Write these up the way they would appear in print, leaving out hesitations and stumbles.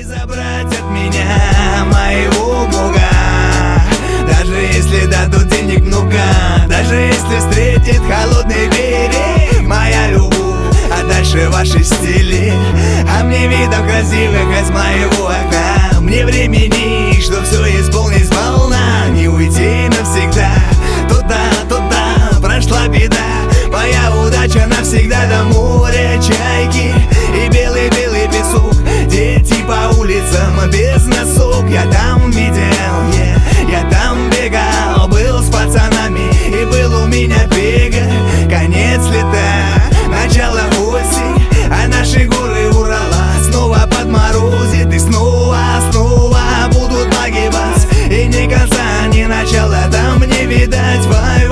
забрать от меня моего Бога. Даже если дадут денег много, даже если встретит холодный берег моя любовь, а дальше ваши стили, а мне видов красивых из моего окна. Мне времени, что все исполнить сполна, не уйти навсегда. Туда прошла беда, моя удача навсегда до моря чайки и белый-белый песок. Дети по улицам без носок, я там видел, я там бегал, был с пацанами и был у меня бега. Конец лета, начало осень, а наши горы Урала снова подморозит, и снова будут погибать, и ни конца, ни начала там не видать. Вай,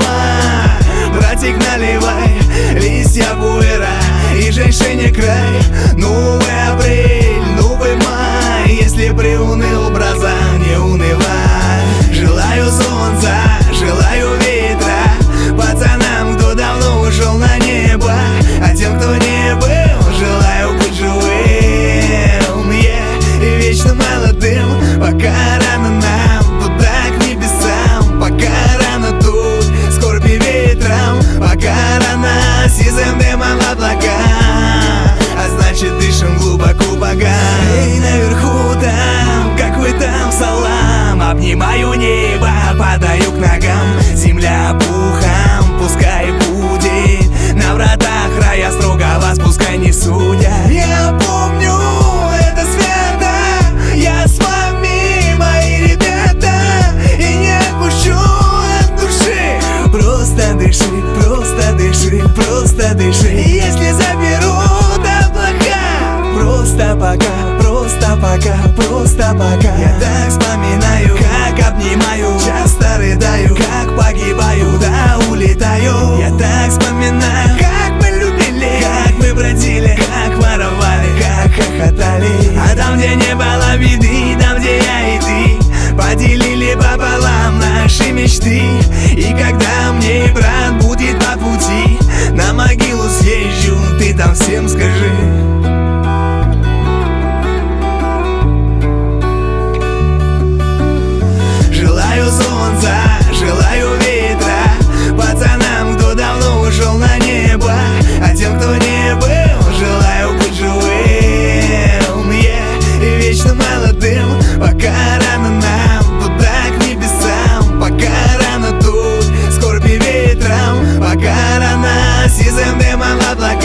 братик, наливай листья буэра и женьшеня край. Новый апрель, новый май, если приуныл, браза, не унывай. Желаю солнца, желаю ветра пацанам, кто давно ушел на небо, а тем, кто не был, желаю быть живым, и вечно молодым. Пока рано нам туда к небесам, пока рано тут скорби ветром, пока рано сизым дымом облака, а значит дышим глубоко бога. Эй, наверху там, как вы там, салам, обнимаю небо, падаю к ногам. Земля пухом, пускай будет, на вратах рая строго вас пускай не судят. Я помню, это свято, я с вами, мои ребята, и не отпущу от души. Просто дыши, просто дыши, просто дыши. Если заберут облака, просто пока, просто пока, просто пока. Я так вспоминаю, как обнимаю, часто рыдаю, как погибаю, да улетаю. Я так вспоминаю, как мы любили, как мы бродили, как воровали, как хохотали. А там, где не было беды, там, где я и ты поделили пополам наши мечты. И когда мне, брат, будет по пути, на могилу съезжу, ты там всем скажи: